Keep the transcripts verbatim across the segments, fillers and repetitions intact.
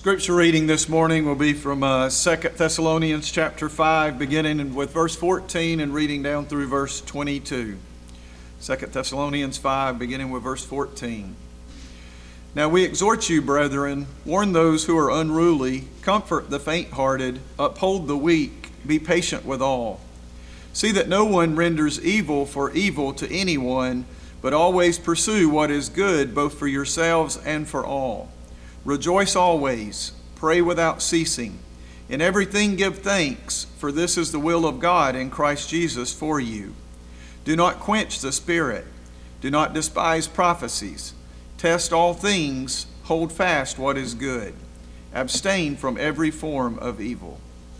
Scripture reading this morning will be from uh, Second Thessalonians chapter five, beginning with verse fourteen and reading down through verse twenty-two. Second Thessalonians five, beginning with verse fourteen. Now we exhort you, brethren, warn those who are unruly, comfort the faint-hearted, uphold the weak, be patient with all. See that no one renders evil for evil to anyone, but always pursue what is good, both for yourselves and for all. Rejoice always, pray without ceasing. In everything give thanks, for this is the will of God in Christ Jesus for you. Do not quench the Spirit. Do not despise prophecies. Test all things, hold fast what is good. Abstain from every form of evil.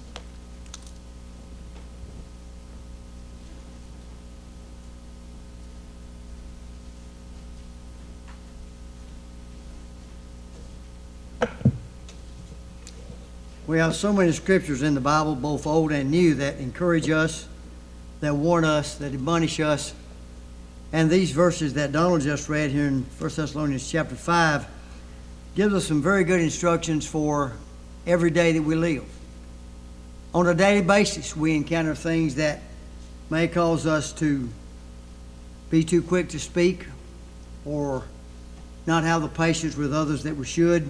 We have so many scriptures in the Bible, both old and new, that encourage us, that warn us, that admonish us. And these verses that Donald just read here in First Thessalonians chapter five gives us some very good instructions for every day that we live. On a daily basis, we encounter things that may cause us to be too quick to speak or not have the patience with others that we should,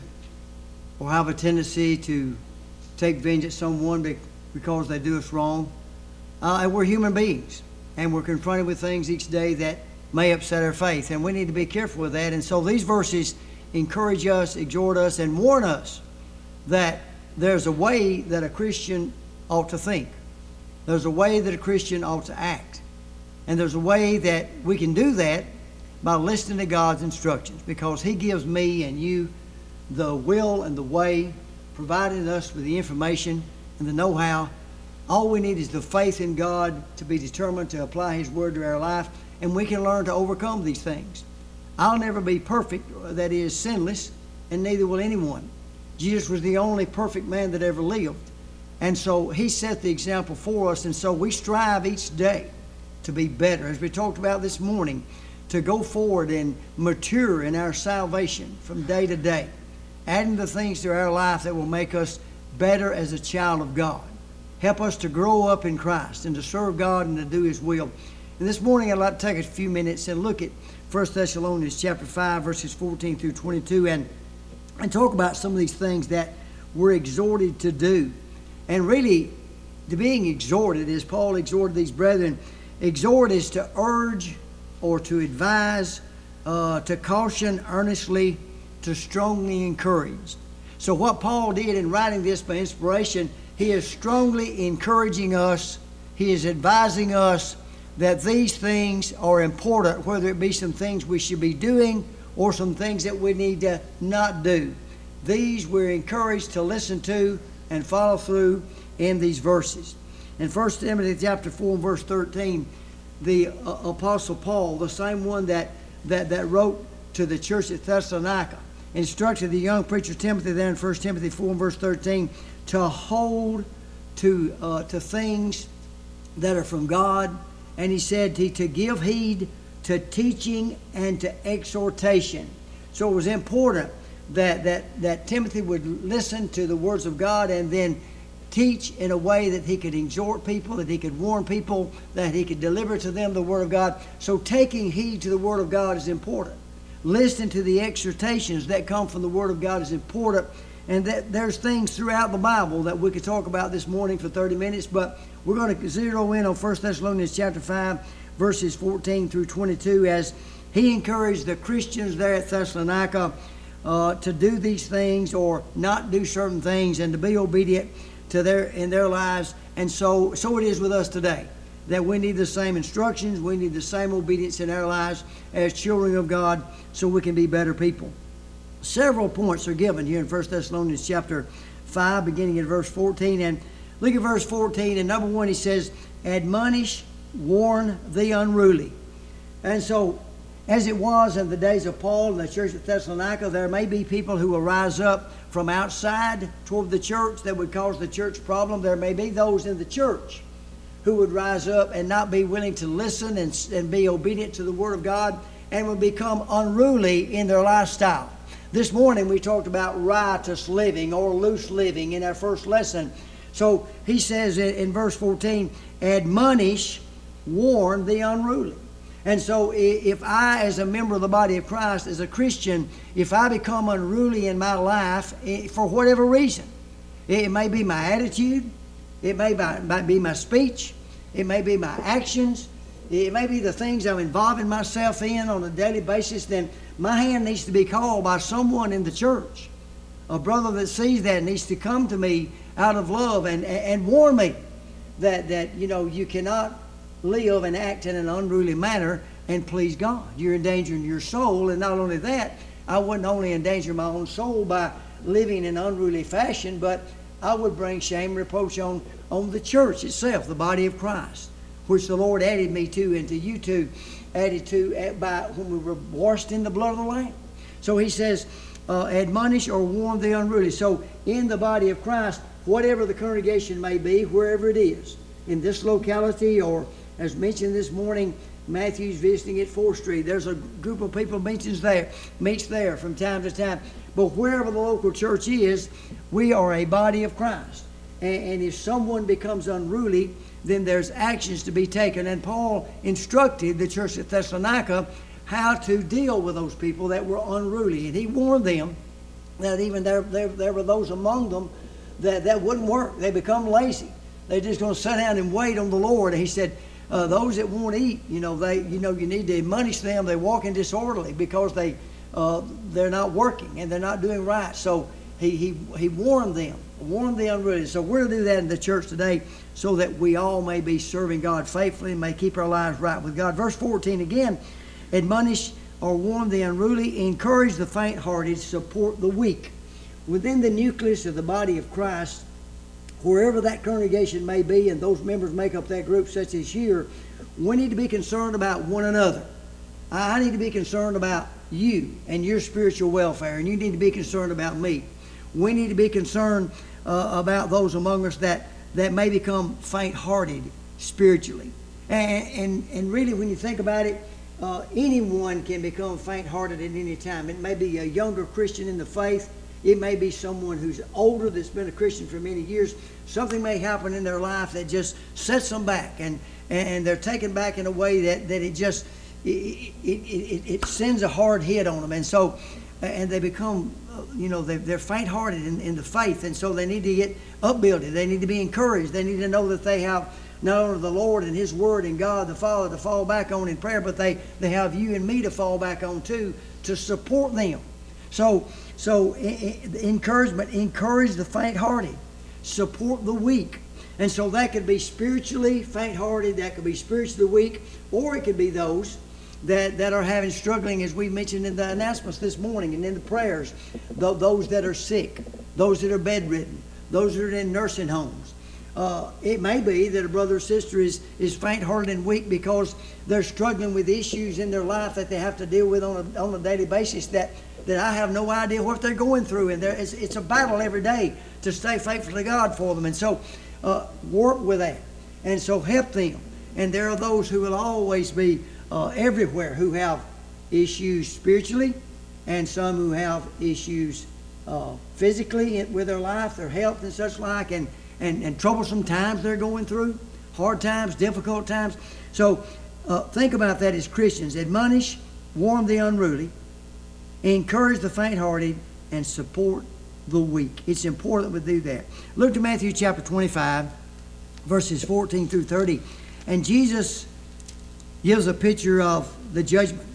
or have a tendency to take vengeance on someone because they do us wrong. Uh, and we're human beings, and we're confronted with things each day that may upset our faith, and we need to be careful with that. And so these verses encourage us, exhort us, and warn us that there's a way that a Christian ought to think. There's a way that a Christian ought to act. And there's a way that we can do that by listening to God's instructions, because He gives me and you the will and the way, providing us with the information and the know-how. All we need is the faith in God to be determined to apply His word to our life, and we can learn to overcome these things. I'll never be perfect, that is, sinless, and neither will anyone. Jesus was the only perfect man that ever lived, and so He set the example for us, and so we strive each day to be better, as we talked about this morning, to go forward and mature in our salvation from day to day, adding the things to our life that will make us better as a child of God. Help us to grow up in Christ and to serve God and to do His will. And this morning I'd like to take a few minutes and look at First Thessalonians chapter five, verses fourteen through twenty-two, and, and talk about some of these things that we're exhorted to do. And really, to being exhorted, as Paul exhorted these brethren, exhort is to urge or to advise, uh, to caution earnestly, to strongly encourage. So what Paul did in writing this by inspiration, he is strongly encouraging us, he is advising us that these things are important, whether it be some things we should be doing or some things that we need to not do. These we're encouraged to listen to and follow through in these verses. In First Timothy chapter four and verse thirteen, the uh, Apostle Paul, the same one that, that, that wrote to the church at Thessalonica, instructed the young preacher Timothy there in First Timothy four and verse thirteen to hold to uh, to things that are from God. And he said to, to give heed to teaching and to exhortation. So it was important that, that, that Timothy would listen to the words of God and then teach in a way that he could exhort people, that he could warn people, that he could deliver to them the Word of God. So taking heed to the Word of God is important. Listening to the exhortations that come from the Word of God is important. And that there's things throughout the Bible that we could talk about this morning for thirty minutes, but we're going to zero in on First Thessalonians chapter five, verses fourteen through twenty-two, as he encouraged the Christians there at Thessalonica uh, to do these things or not do certain things and to be obedient to their in their lives. And so, so it is with us today, that we need the same instructions, we need the same obedience in our lives as children of God, so we can be better people. Several points are given here in First Thessalonians chapter five, beginning in verse fourteen. And look at verse fourteen, and number one, he says, admonish, warn the unruly. And so, as it was in the days of Paul and the church at Thessalonica, there may be people who will rise up from outside toward the church that would cause the church problem. There may be those in the church who would rise up and not be willing to listen and, and be obedient to the Word of God, and would become unruly in their lifestyle. This morning we talked about riotous living or loose living in our first lesson. So he says in, in verse fourteen, admonish, warn the unruly. And so if I, as a member of the body of Christ, as a Christian, if I become unruly in my life for whatever reason, it may be my attitude, it may be my speech, it may be my actions, it may be the things I'm involving myself in on a daily basis, then my hand needs to be called by someone in the church. A brother that sees that needs to come to me out of love and, and warn me that, that, you know, you cannot live and act in an unruly manner and please God. You're endangering your soul, and not only that, I wouldn't only endanger my own soul by living in unruly fashion, but I would bring shame and reproach on, on the church itself, the body of Christ, which the Lord added me to and to you two, added to by when we were washed in the blood of the Lamb. So he says, uh, admonish or warn the unruly. So in the body of Christ, whatever the congregation may be, wherever it is, in this locality or as mentioned this morning, Matthew's visiting at fourth Street. There's a group of people meets there, meets there from time to time. But wherever the local church is, we are a body of Christ. And, and if someone becomes unruly, then there's actions to be taken. And Paul instructed the church at Thessalonica how to deal with those people that were unruly. And he warned them that even there, there, there were those among them that that wouldn't work. They become lazy. They're just going to sit down and wait on the Lord. And he said, Uh, those that won't eat, you know, they, you know, you need to admonish them. They walk in disorderly because they, uh, they're not working and they're not doing right. So he he he warned them, warned the unruly. So we're to do that in the church today, so that we all may be serving God faithfully and may keep our lives right with God. Verse fourteen again, admonish or warn the unruly, encourage the faint-hearted, support the weak. Within the nucleus of the body of Christ, wherever that congregation may be, and those members make up that group such as here, we need to be concerned about one another. I need to be concerned about you and your spiritual welfare, and you need to be concerned about me. We need to be concerned uh, about those among us that, that may become faint-hearted spiritually. And, and, and really, when you think about it, uh, anyone can become faint-hearted at any time. It may be a younger Christian in the faith. It may be someone who's older that's been a Christian for many years. Something may happen in their life that just sets them back, and, and they're taken back in a way that, that it just it, it, it, it sends a hard hit on them. And so, and they become, you know, they're, they're faint-hearted in, in the faith, and so they need to get upbuilded. They need to be encouraged. They need to know that they have not only the Lord and His Word and God the Father to fall back on in prayer, but they, they have you and me to fall back on too, to support them. So, so encouragement, encourage the faint-hearted, support the weak. And so that could be spiritually faint-hearted, that could be spiritually weak, or it could be those that, that are having struggling, as we mentioned in the announcements this morning and in the prayers, those that are sick, those that are bedridden, those that are in nursing homes. Uh, it may be that a brother or sister is, is faint-hearted and weak because they're struggling with issues in their life that they have to deal with on a, on a daily basis that, that I have no idea what they're going through. And it's, it's a battle every day to stay faithful to God for them. And so uh, work with that. And so help them. And there are those who will always be uh, everywhere who have issues spiritually, and some who have issues uh, physically with their life, their health and such like, and And, and troublesome times they're going through, hard times, difficult times. So uh, think about that as Christians. Admonish, warn the unruly, encourage the faint-hearted, and support the weak. It's important we do that. Look to Matthew chapter twenty-five, verses fourteen through thirty. And Jesus gives a picture of the judgment.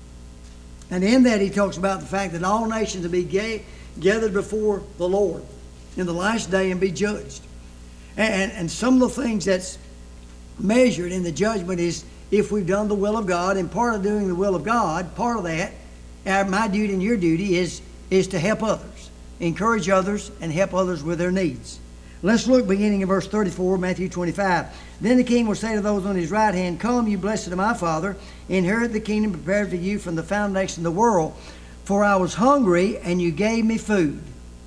And in that he talks about the fact that all nations will be gay, gathered before the Lord in the last day and be judged. And, and some of the things that's measured in the judgment is if we've done the will of God. And part of doing the will of God, part of that, uh, my duty and your duty is, is to help others, encourage others, and help others with their needs. Let's look beginning in verse thirty-four, Matthew twenty-five. Then the king will say to those on his right hand, Come, you blessed of my Father, inherit the kingdom prepared for you from the foundation of the world. For I was hungry, and you gave me food.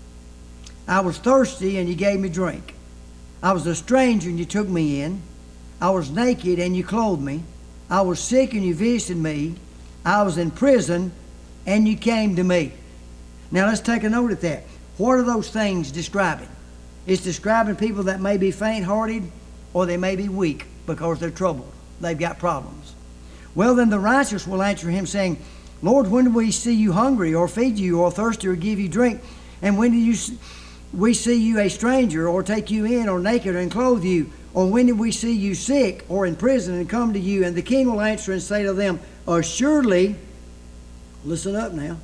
I was thirsty, and you gave me drink. I was a stranger, and you took me in. I was naked, and you clothed me. I was sick, and you visited me. I was in prison, and you came to me. Now let's take a note at that. What are those things describing? It's describing people that may be faint-hearted or they may be weak because they're troubled. They've got problems. Well, then the righteous will answer him saying, Lord, when did we see you hungry or feed you or thirsty or give you drink? And when did you, we see you a stranger or take you in or naked and clothe you? Or when did we see you sick or in prison and come to you? And the king will answer and say to them, assuredly, listen up now,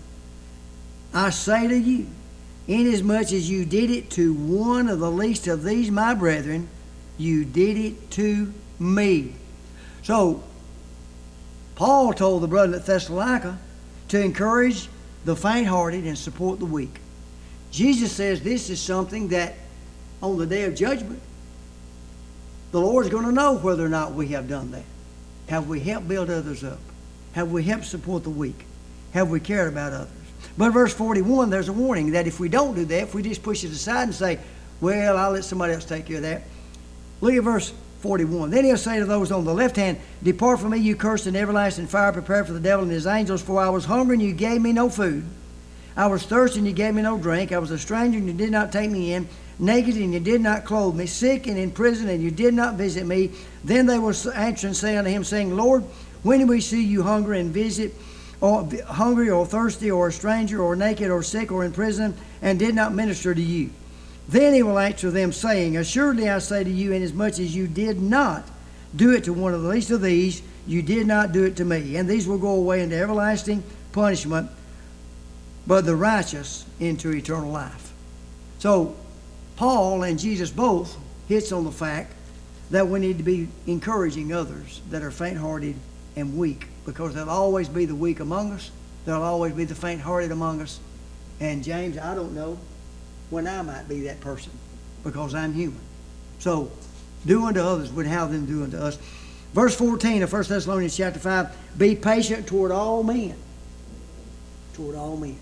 I say to you, inasmuch as you did it to one of the least of these my brethren, you did it to me. So, Paul told the brother at Thessalonica to encourage the faint-hearted and support the weak. Jesus says this is something that on the day of judgment, the Lord's going to know whether or not we have done that. Have we helped build others up? Have we helped support the weak? Have we cared about others? But in verse forty-one, there's a warning that if we don't do that, if we just push it aside and say, well, I'll let somebody else take care of that. Look at verse forty-one. Then he'll say to those on the left hand, depart from me, you cursed, in everlasting fire prepared for the devil and his angels, for I was hungry and you gave me no food. I was thirsty and you gave me no drink. I was a stranger and you did not take me in. Naked and you did not clothe me. Sick and in prison and you did not visit me. Then they will answer and say unto him, saying, Lord, when did we see you hungry and visit, or hungry or thirsty or a stranger or naked or sick or in prison, and did not minister to you? Then he will answer them, saying, assuredly I say to you, inasmuch as you did not do it to one of the least of these, you did not do it to me. And these will go away into everlasting punishment, but the righteous into eternal life. So, Paul and Jesus both hits on the fact that we need to be encouraging others that are faint-hearted and weak, because there'll always be the weak among us. There'll always be the faint-hearted among us. And James, I don't know when I might be that person, because I'm human. So, do unto others would have them do unto us. Verse fourteen of First Thessalonians chapter five, be patient toward all men. Toward all men.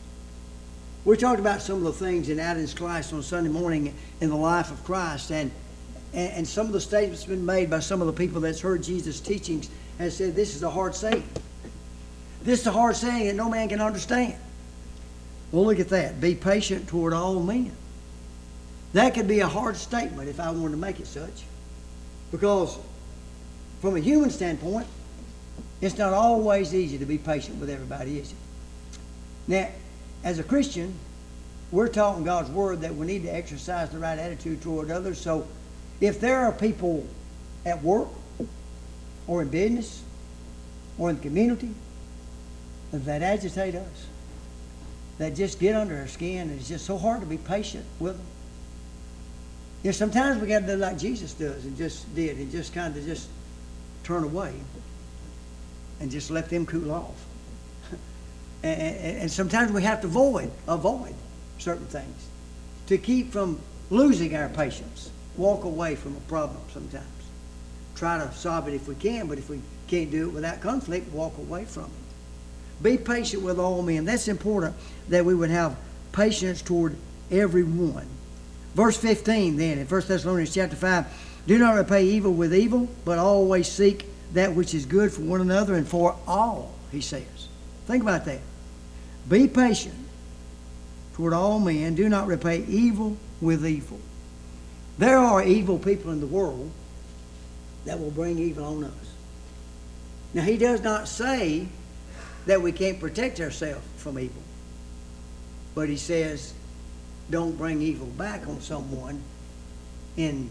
We talked about some of the things in Adam's class on Sunday morning in the life of Christ, and, and, and some of the statements been made by some of the people that's heard Jesus' teachings and said this is a hard saying. This is a hard saying that no man can understand. Well, look at that. Be patient toward all men. That could be a hard statement if I wanted to make it such. Because from a human standpoint, it's not always easy to be patient with everybody, is it? Now, as a Christian, we're taught in God's Word that we need to exercise the right attitude toward others. So if there are people at work or in business or in the community that agitate us, that just get under our skin, and it's just so hard to be patient with them. You know, sometimes we got to do like Jesus does and just did, and just kind of just turn away and just let them cool off. And, and, and sometimes we have to avoid, avoid certain things to keep from losing our patience. Walk away from a problem sometimes. Try to solve it if we can, but if we can't do it without conflict, walk away from it. Be patient with all men. That's important, that we would have patience toward everyone. Verse fifteen then, in First Thessalonians chapter five, do not repay evil with evil, but always seek that which is good for one another and for all, he says. Think about that. Be patient toward all men. Do not repay evil with evil. There are evil people in the world that will bring evil on us. Now, he does not say that we can't protect ourselves from evil. But he says, don't bring evil back on someone in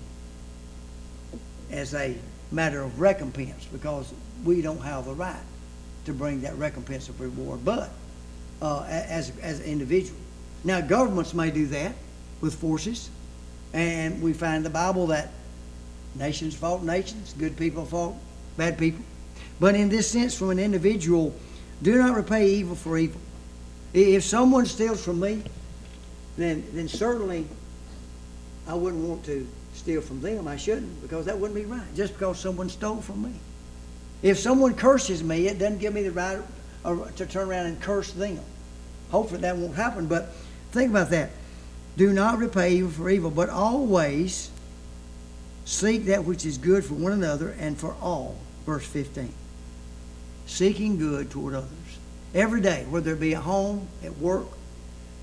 as a matter of recompense, because we don't have the right to bring that recompense of reward, but uh, as, as an individual. Now, governments may do that with forces, and we find in the Bible that nations fought nations, good people fought bad people. But in this sense, from an individual, do not repay evil for evil. If someone steals from me, then, then certainly I wouldn't want to steal from them. I shouldn't, because that wouldn't be right, just because someone stole from me. If someone curses me, it doesn't give me the right to turn around and curse them. Hopefully that won't happen, but think about that. Do not repay evil for evil, but always seek that which is good for one another and for all. Verse fifteen. Seeking good toward others. Every day, whether it be at home, at work,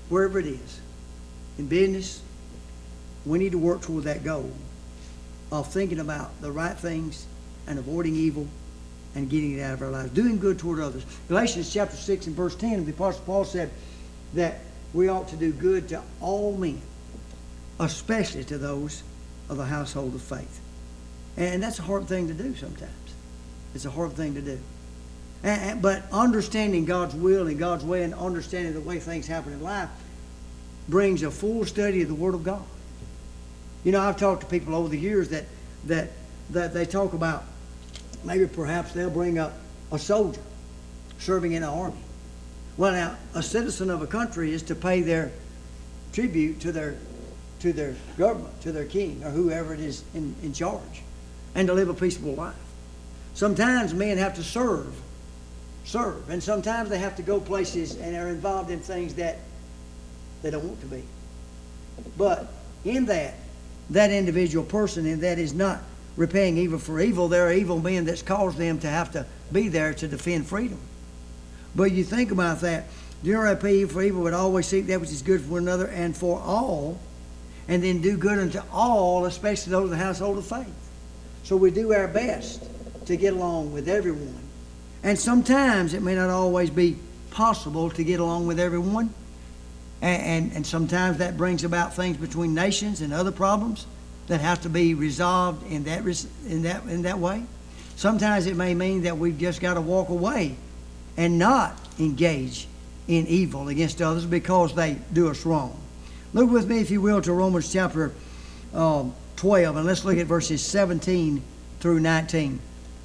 wherever it is, in business, we need to work toward that goal of thinking about the right things and avoiding evil and getting it out of our lives, doing good toward others. Galatians chapter six and verse ten, the Apostle Paul said that we ought to do good to all men, especially to those of the household of faith. And that's a hard thing to do sometimes. It's a hard thing to do. And, and, but understanding God's will and God's way and understanding the way things happen in life brings a full study of the Word of God. You know, I've talked to people over the years that that that they talk about, maybe perhaps they'll bring up a soldier serving in the army. Well, now, a citizen of a country is to pay their tribute to their to their government, to their king, or whoever it is in, in charge, and to live a peaceable life. Sometimes men have to serve, serve, and sometimes they have to go places and are involved in things that they don't want to be. But in that, that individual person, and that is not repaying evil for evil, there are evil men that's caused them to have to be there to defend freedom. But you think about that, do not repay evil for evil, but always seek that which is good for one another and for all, and then do good unto all, especially those of the household of faith. So we do our best to get along with everyone. And sometimes it may not always be possible to get along with everyone. And, and, and sometimes that brings about things between nations and other problems that have to be resolved in that, in that, in that way. Sometimes it may mean that we've just got to walk away and not engage in evil against others because they do us wrong. Look with me, if you will, to Romans chapter um, twelve, and let's look at verses seventeen through nineteen.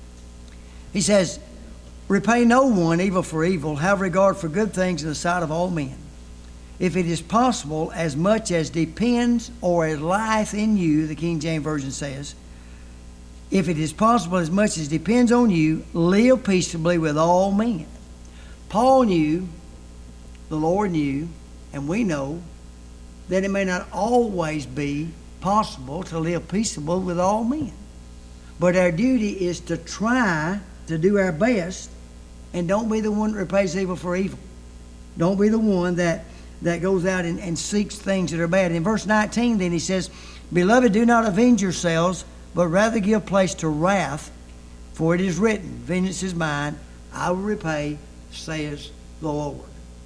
He says, repay no one evil for evil, have regard for good things in the sight of all men. If it is possible, as much as depends or as lieth in you, the King James Version says, if it is possible, as much as depends on you, live peaceably with all men. Paul knew, the Lord knew, and we know that it may not always be possible to live peaceable with all men. But our duty is to try to do our best, and don't be the one that repays evil for evil. Don't be the one that, that goes out and, and seeks things that are bad. In verse nineteen then he says, Beloved, do not avenge yourselves, but rather give place to wrath, for it is written, Vengeance is mine, I will repay, says the Lord.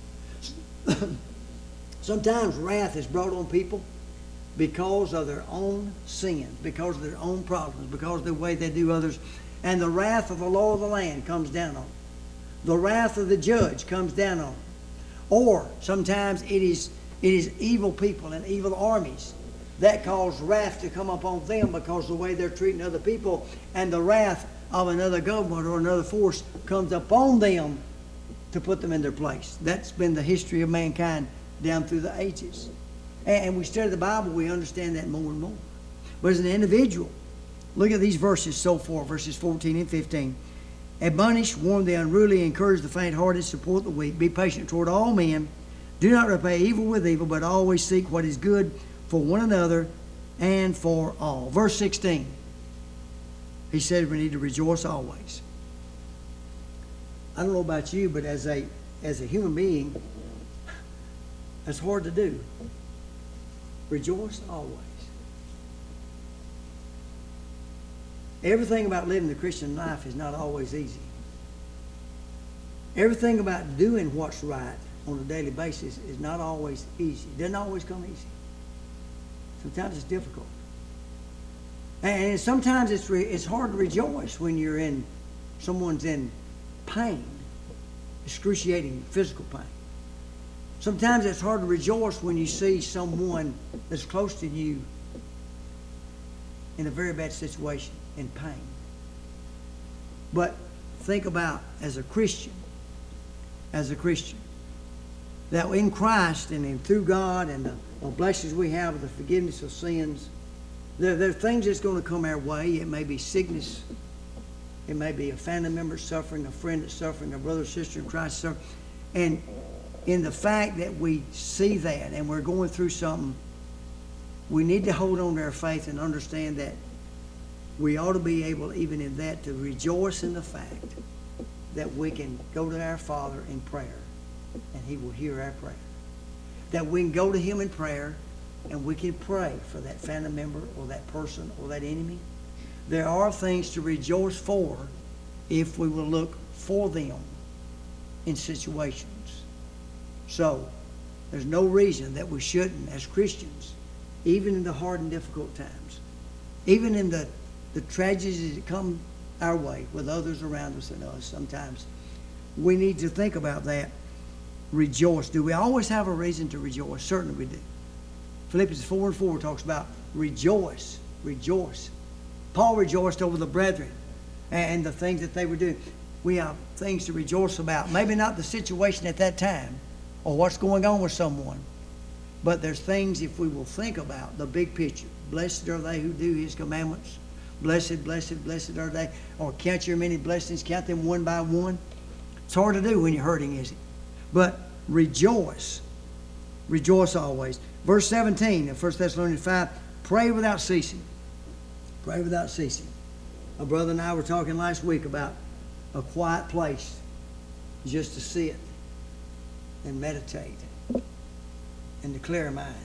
Sometimes wrath is brought on people because of their own sins, because of their own problems, because of the way they do others. And the wrath of the law of the land comes down on them. The wrath of the judge comes down on them. Or sometimes it is, it is evil people and evil armies that cause wrath to come upon them because of the way they're treating other people. And the wrath of another government or another force comes upon them to put them in their place. That's been the history of mankind down through the ages. And we study the Bible, we understand that more and more. But as an individual, look at these verses so far, verses fourteen and fifteen. Admonish, warn the unruly, encourage the faint-hearted, support the weak, be patient toward all men. Do not repay evil with evil, but always seek what is good for one another and for all. Verse sixteen, he said we need to rejoice always. I don't know about you, but as a as a human being, that's hard to do. Rejoice always. Everything about living the Christian life is not always easy. Everything about doing what's right on a daily basis is not always easy. It doesn't always come easy. Sometimes it's difficult. And sometimes it's re- it's hard to rejoice when you're in, someone's in pain, excruciating physical pain. Sometimes it's hard to rejoice when you see someone that's close to you in a very bad situation, in pain. But think about, as a Christian, as a Christian, that in Christ and in, through God and the, the blessings we have of the forgiveness of sins, there, there are things that's going to come our way. It may be sickness. It may be a family member suffering, a friend that's suffering, a brother or sister in Christ suffering. And in the fact that we see that and we're going through something, we need to hold on to our faith and understand that we ought to be able, even in that, to rejoice in the fact that we can go to our Father in prayer and He will hear our prayer. that we can go to Him in prayer and we can pray for that family member or that person or that enemy. There are things to rejoice for if we will look for them in situations. So, there's no reason that we shouldn't, as Christians, even in the hard and difficult times, even in the, the tragedies that come our way with others around us and us sometimes, we need to think about that. Rejoice. Do we always have a reason to rejoice? Certainly we do. Philippians four and four talks about rejoice, rejoice. Paul rejoiced over the brethren and the things that they were doing. We have things to rejoice about. Maybe not the situation at that time or what's going on with someone, but there's things if we will think about the big picture. Blessed are they who do His commandments. Blessed, blessed, blessed are they. Or count your many blessings, count them one by one. It's hard to do when you're hurting, is it? But rejoice. Rejoice always. Verse seventeen of First Thessalonians five, pray without ceasing. Pray without ceasing. A brother and I were talking last week about a quiet place just to sit and meditate and to clear our mind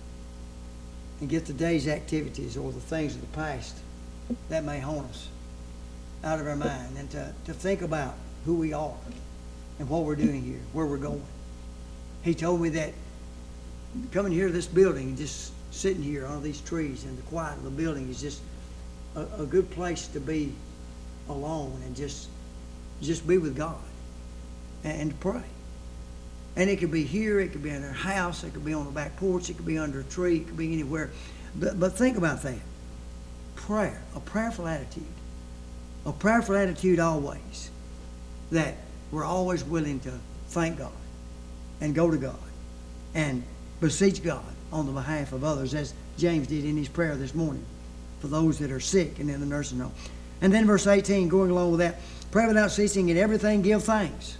and get the day's activities or the things of the past that may haunt us out of our mind, and to, to think about who we are and what we're doing here, where we're going. He told me that coming here to this building and just sitting here under these trees in the quiet of the building is just a, a good place to be alone and just just be with God and, and to pray. And it could be here, it could be in our house, it could be on the back porch, it could be under a tree, it could be anywhere. But, but think about that. Prayer, a prayerful attitude. A prayerful attitude always. That we're always willing to thank God and go to God and beseech God on the behalf of others, as James did in his prayer this morning for those that are sick and in the nursing home. And then verse eighteen, going along with that, pray without ceasing, in everything give thanks.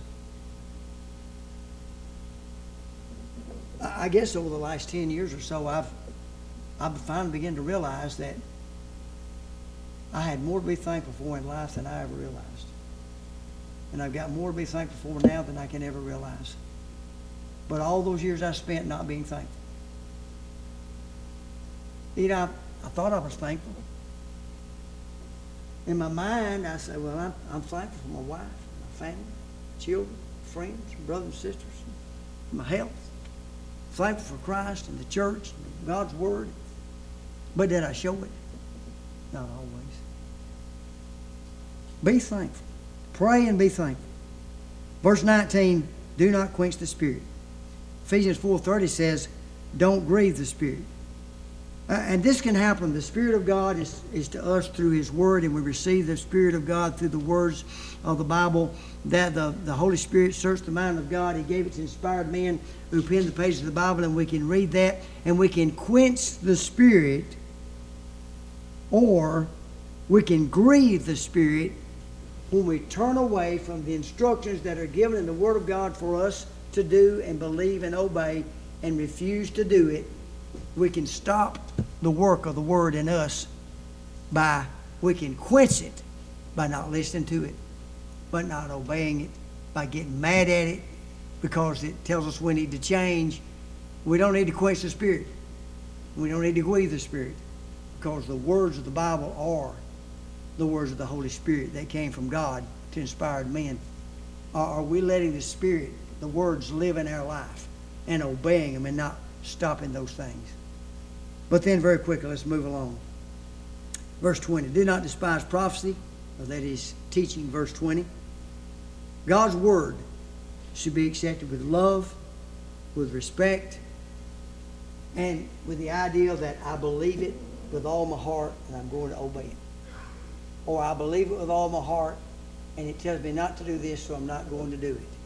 I guess over the last ten years or so, I've I've finally begun to realize that I had more to be thankful for in life than I ever realized. And I've got more to be thankful for now than I can ever realize. But all those years I spent not being thankful. You know, I, I thought I was thankful. In my mind, I said, well, I'm, I'm thankful for my wife, my family, children, friends, brothers and sisters, my health. Thankful for Christ and the church and God's Word. But did I show it? Not always. Be thankful. Pray and be thankful. Verse nineteen, do not quench the Spirit. Ephesians four thirty says, don't grieve the Spirit. Uh, and this can happen. The Spirit of God is, is to us through His Word, and we receive the Spirit of God through the words of the Bible, that the, the Holy Spirit searched the mind of God. He gave it to inspired men who penned the pages of the Bible, and we can read that, and we can quench the Spirit, or we can grieve the Spirit when we turn away from the instructions that are given in the Word of God for us to do and believe and obey, and refuse to do it. We can stop the work of the Word in us by, we can quench it by not listening to it, but not obeying it, by getting mad at it because it tells us we need to change. We don't need to quench the Spirit. We don't need to grieve the Spirit, because the words of the Bible are the words of the Holy Spirit that came from God to inspired men. Are we letting the Spirit, the words, live in our life and obeying them and not stopping those things? But then very quickly, let's move along. Verse twenty, do not despise prophecy, or that is teaching, verse twenty. God's Word should be accepted with love, with respect, and with the idea that I believe it with all my heart and I'm going to obey it. Or I believe it with all my heart and it tells me not to do this, so I'm not going to do it.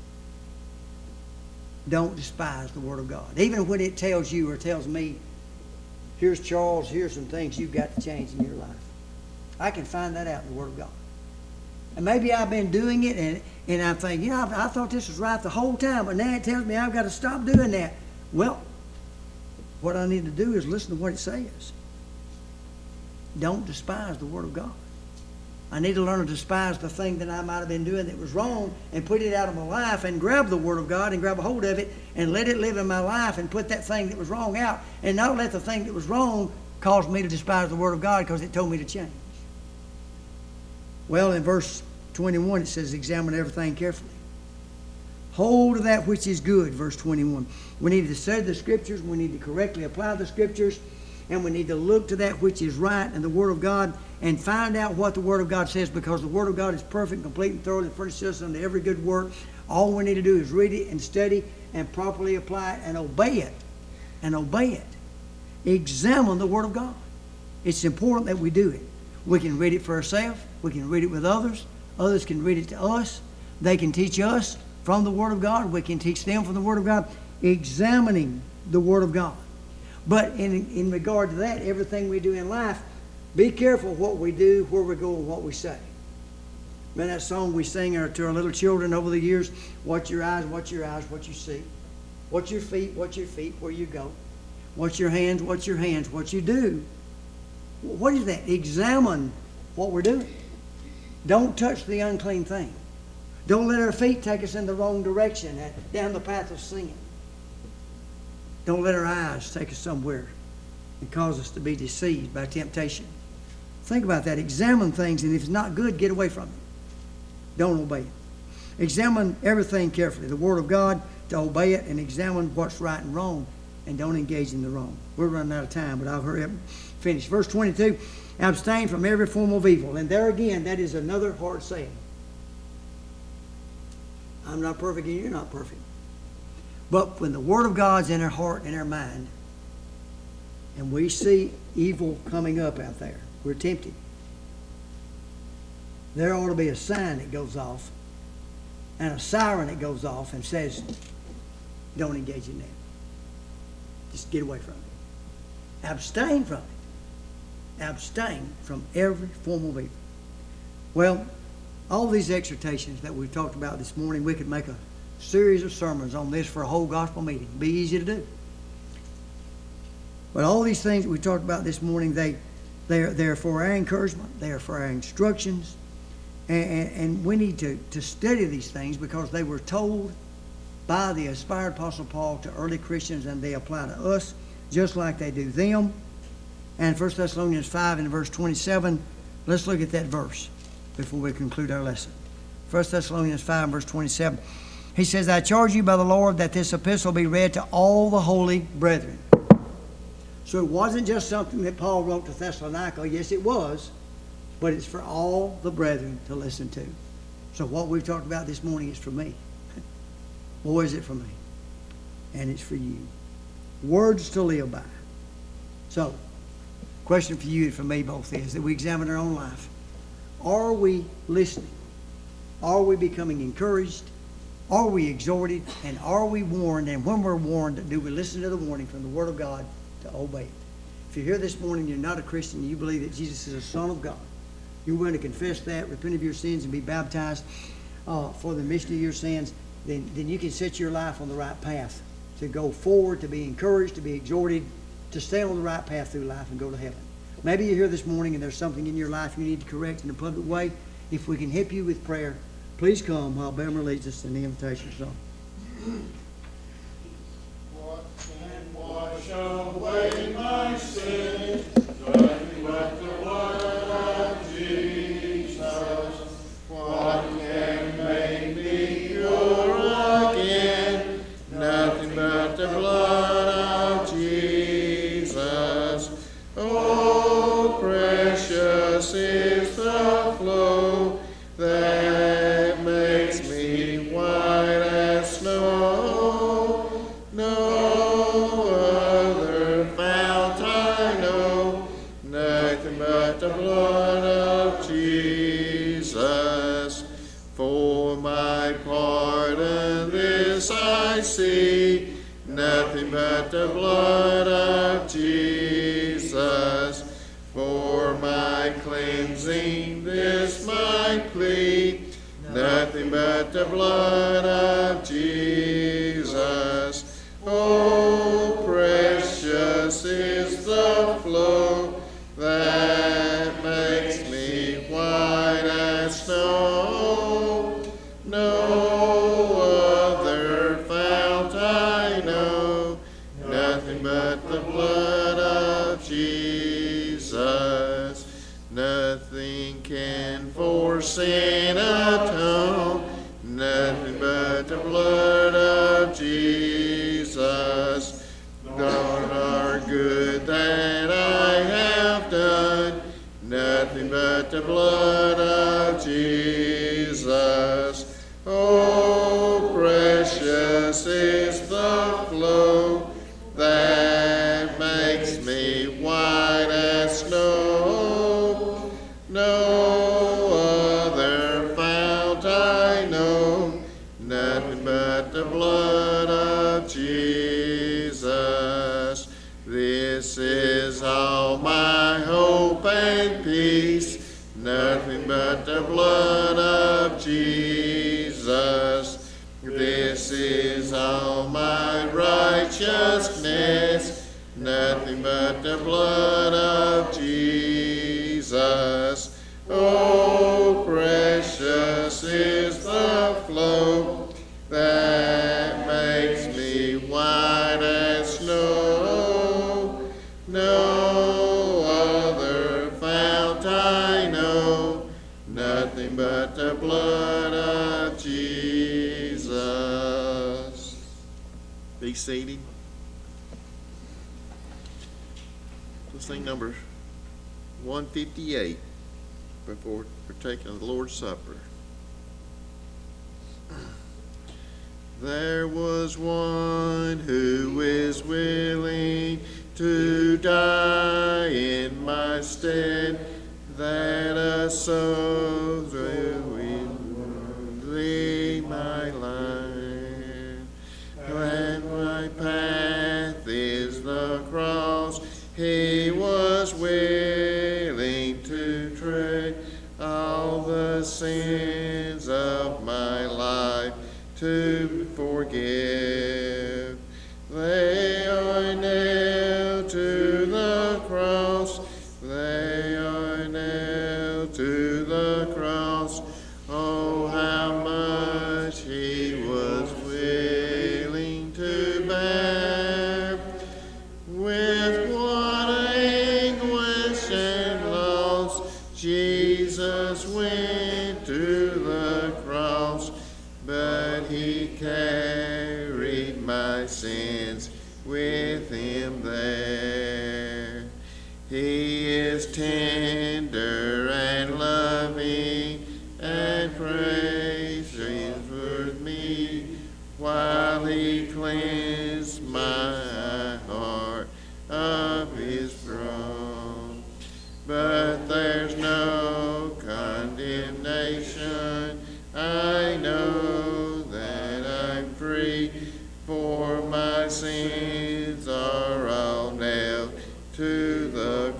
Don't despise the Word of God. Even when it tells you or tells me, here's Charles, here's some things you've got to change in your life. I can find that out in the Word of God. And maybe I've been doing it and, and I'm thinking, you know, I, I thought this was right the whole time, but now it tells me I've got to stop doing that. Well, what I need to do is listen to what it says. Don't despise the Word of God. I need to learn to despise the thing that I might have been doing that was wrong and put it out of my life and grab the Word of God and grab a hold of it and let it live in my life and put that thing that was wrong out and not let the thing that was wrong cause me to despise the Word of God because it told me to change. Well, in verse twenty-one it says, examine everything carefully. Hold to that which is good, verse twenty-one. We need to study the Scriptures, we need to correctly apply the Scriptures, and we need to look to that which is right in the Word of God and find out what the Word of God says, because the Word of God is perfect, complete, and thoroughly furnishes us unto every good work. All we need to do is read it and study and properly apply it and obey it. And obey it. Examine the Word of God. It's important that we do it. We can read it for ourselves. We can read it with others. Others can read it to us. They can teach us from the Word of God. We can teach them from the Word of God. Examining the Word of God. But in, in regard to that, everything we do in life, be careful what we do, where we go, and what we say. Remember that song we sing to our little children over the years? Watch your eyes, watch your eyes, what you see. Watch your feet, watch your feet, where you go. Watch your hands, watch your hands, what you do. What is that? Examine what we're doing. Don't touch the unclean thing. Don't let our feet take us in the wrong direction, down the path of sin. Don't let our eyes take us somewhere and cause us to be deceived by temptation. Think about that. Examine things, and if it's not good, get away from it. Don't obey it. Examine everything carefully, the Word of God, to obey it, and examine what's right and wrong, and don't engage in the wrong. We're running out of time, but I'll hurry up and finish. Verse twenty-two, abstain from every form of evil. And there again, that is another hard saying. I'm not perfect and you're not perfect. But when the Word of God's in our heart and our mind, and we see evil coming up out there, we're tempted, there ought to be a sign that goes off and a siren that goes off and says, don't engage in that. Just get away from it. Abstain from it. Abstain from every form of evil. Well, all these exhortations that we've talked about this morning, we could make a series of sermons on this for a whole gospel meeting. It'd be easy to do. But all these things that we talked about this morning, they, they are, they're for our encouragement. They are for our instructions. And, and, and we need to, to study these things because they were told by the inspired Apostle Paul to early Christians, and they apply to us just like they do them. And First Thessalonians five and verse twenty-seven, let's look at that verse before we conclude our lesson. First Thessalonians five and verse twenty-seven. He says, I charge you by the Lord that this epistle be read to all the holy brethren. So it wasn't just something that Paul wrote to Thessalonica. Yes, it was. But it's for all the brethren to listen to. So what we've talked about this morning is for me. Boy, is it for me. And it's for you. Words to live by. So, question for you and for me both is that we examine our own life. Are we listening? Are we becoming encouraged? Are we exhorted? And are we warned? And when we're warned, do we listen to the warning from the Word of God to obey it? If you're here this morning and you're not a Christian, and you believe that Jesus is the Son of God, you're willing to confess that, repent of your sins, and be baptized uh, for the remission of your sins, then, then you can set your life on the right path to go forward, to be encouraged, to be exhorted, to stay on the right path through life and go to heaven. Maybe you're here this morning and there's something in your life you need to correct in a public way. If we can help you with prayer, please come while Belmer leads us in the invitation song. What can wash away my sin? Nothing but the blood of Jesus. What can make me pure again? Nothing but the blood of Jesus. Oh, precious is the flow that makes me white as snow. No other fount I know, nothing but the blood of Jesus. For my pardon this I see, nothing but the blood of Jesus. For my cleansing this my plea, nothing but the blood of Jesus. Oh, precious is the flow that makes me white Nothing can for sin atone, nothing but the blood of Jesus. None are good that I have done, nothing but the blood of Jesus. Oh, precious is the flow that makes me white as snow. No other fount I know, nothing but the blood of Jesus. This is all my hope and peace, nothing but the blood of Jesus. This is all my righteousness, nothing but the blood of Jesus. Oh, precious is the flow that makes me white as snow. No other fount I know, nothing but the blood of Jesus. Be seated. Let's sing number one fifty-eight before partaking of the Lord's Supper. There was one who is willing to die in my stead, that a soul will lead my life. And my path is the cross, he was willing to tread all the sins of my life to forgive. They are nailed to the cross, they are nailed to the cross. Oh, how much he was willing to bear. With what anguish and loss Jesus went to the cross, but he carried my sins with him there. He is tender and loving, and praises for me, while he cleansed my heart of his wrong. But there's no condemnation, I know that I'm free, for my sins are all nailed to the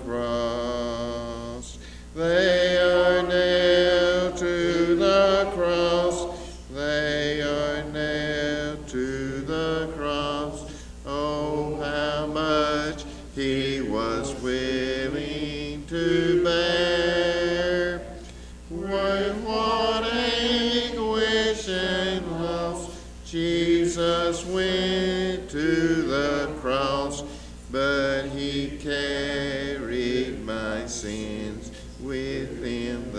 cross. They are nailed to the cross, they are nailed to the cross. Oh, how much he was willing to bear. With what anguish and loss Jesus went to the cross, but he carried my sins with him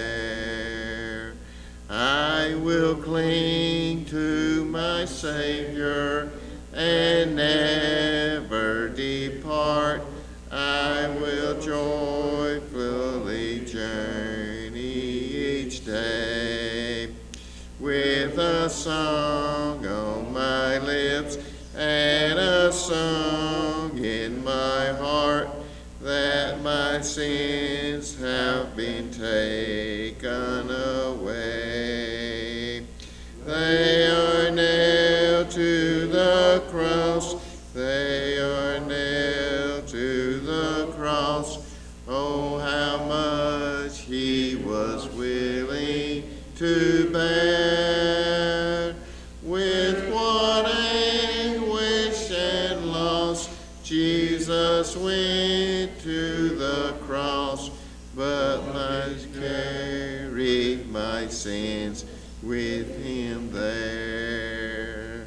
there. I will cling to my Savior and never depart. I will joyfully journey each day, with a song on my lips and a song in my heart, that my sins have been taken away. They are nailed to the cross, they are nailed to the cross. Oh, how much he was willing to bear. With what anguish and loss Jesus went to the cross, but I carried my sins with him there.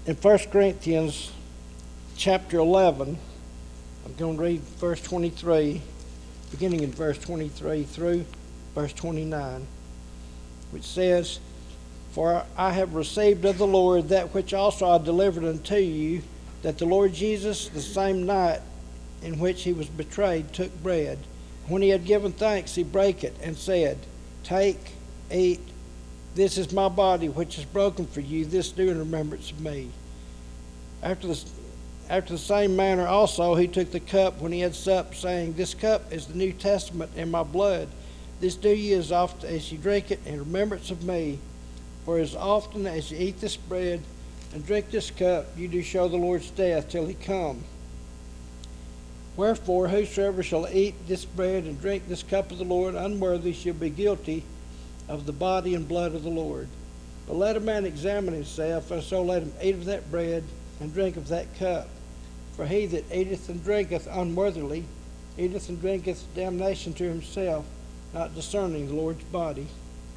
in First Corinthians chapter eleven, I'm going to read verse twenty-three, beginning in verse twenty-three through verse twenty-nine, which says, "For I have received of the Lord that which also I delivered unto you, that the Lord Jesus, the same night in which he was betrayed, took bread. When he had given thanks, he brake it, and said, Take, eat, this is my body, which is broken for you. This do in remembrance of me. After the, after the same manner also he took the cup when he had supped, saying, This cup is the New Testament in my blood. This do ye as often as ye drink it in remembrance of me. For as often as ye eat this bread and drink this cup, you do show the Lord's death till he come. Wherefore, whosoever shall eat this bread and drink this cup of the Lord unworthy shall be guilty of the body and blood of the Lord. But let a man examine himself, and so let him eat of that bread and drink of that cup. For he that eateth and drinketh unworthily eateth and drinketh damnation to himself, not discerning the Lord's body."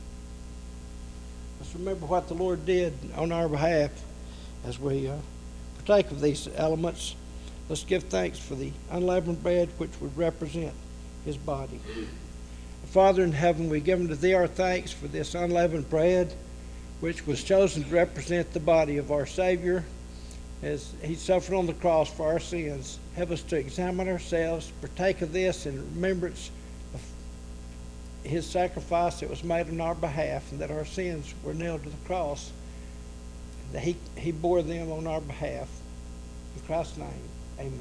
Let's remember what the Lord did on our behalf as we uh, partake of these elements. Let's give thanks for the unleavened bread which would represent his body. Father in heaven, we give unto thee our thanks for this unleavened bread which was chosen to represent the body of our Savior as he suffered on the cross for our sins. Help us to examine ourselves, partake of this in remembrance of his sacrifice that was made on our behalf, and that our sins were nailed to the cross, and that he, he bore them on our behalf. In Christ's name, amen.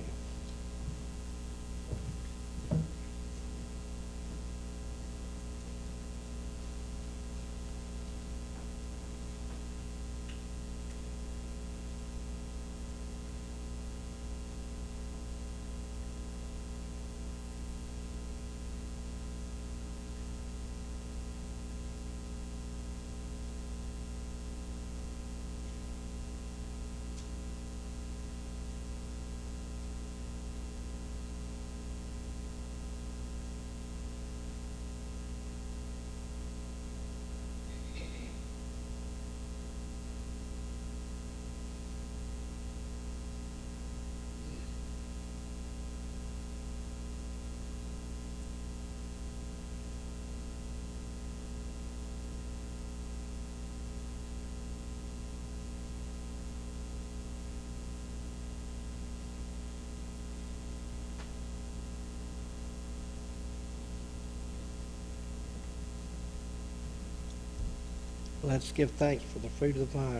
Let's give thanks for the fruit of the vine.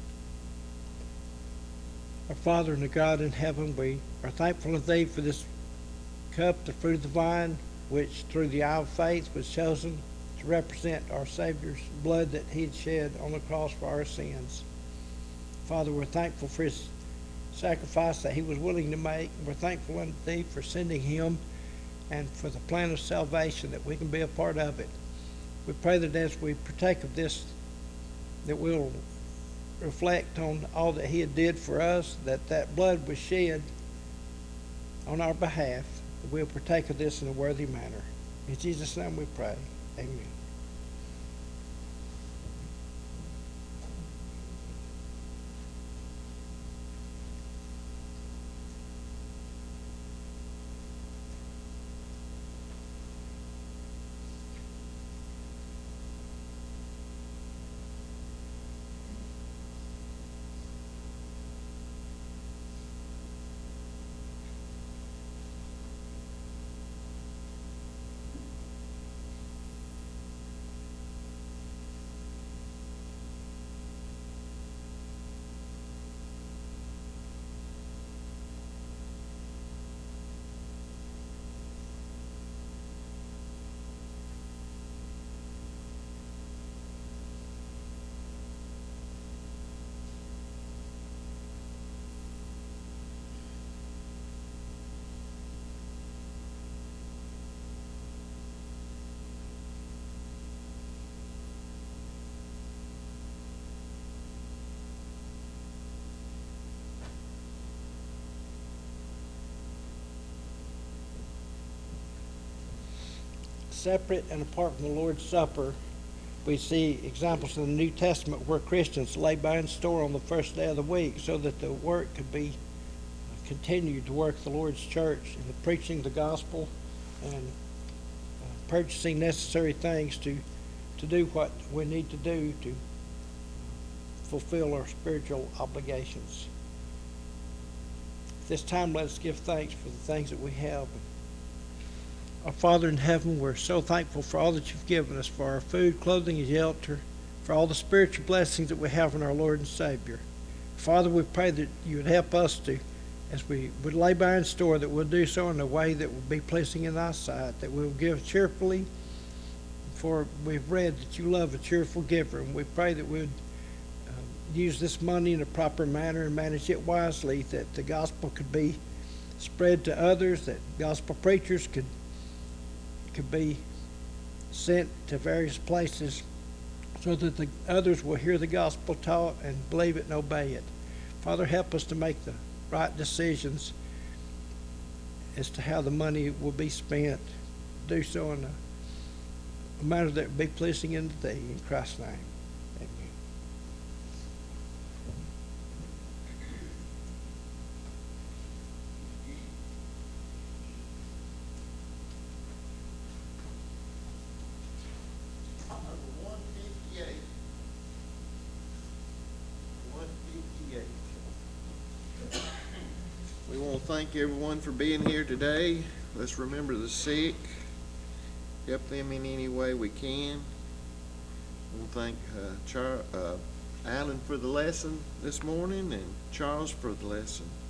Our Father and our God in heaven, we are thankful to thee for this cup, the fruit of the vine, which through the eye of faith was chosen to represent our Savior's blood that he had shed on the cross for our sins. Father, we're thankful for his sacrifice that he was willing to make. We're thankful unto thee for sending him and for the plan of salvation that we can be a part of it. We pray that as we partake of this, that we'll reflect on all that he had did for us, that that blood was shed on our behalf, that we'll partake of this in a worthy manner. In Jesus' name we pray. Amen. Separate and apart from the Lord's Supper, We see examples in the New Testament where Christians lay by in store on the first day of the week so that the work could be uh, continued to work the Lord's church in the preaching the gospel and uh, purchasing necessary things to, to do what we need to do to fulfill our spiritual obligations. At this time, let us give thanks for the things that we have. Our Father in heaven, we're so thankful for all that you've given us, for our food, clothing, and shelter, for all the spiritual blessings that we have in our Lord and Savior. Father, we pray that you would help us to, as we would lay by in store, that we'll do so in a way that will be pleasing in thy sight, that we'll give cheerfully, for we've read that you love a cheerful giver, and we pray that we'd um, use this money in a proper manner and manage it wisely, that the gospel could be spread to others, that gospel preachers could could be sent to various places so that the others will hear the gospel taught and believe it and obey it. Father, help us to make the right decisions as to how the money will be spent. Do so in a, a manner that will be pleasing unto thee. In Christ's name, amen. We want to thank everyone for being here today. Let's remember the sick, help them in any way we can. We want to thank uh, Char- uh, Alan for the lesson this morning and Charles for the lesson.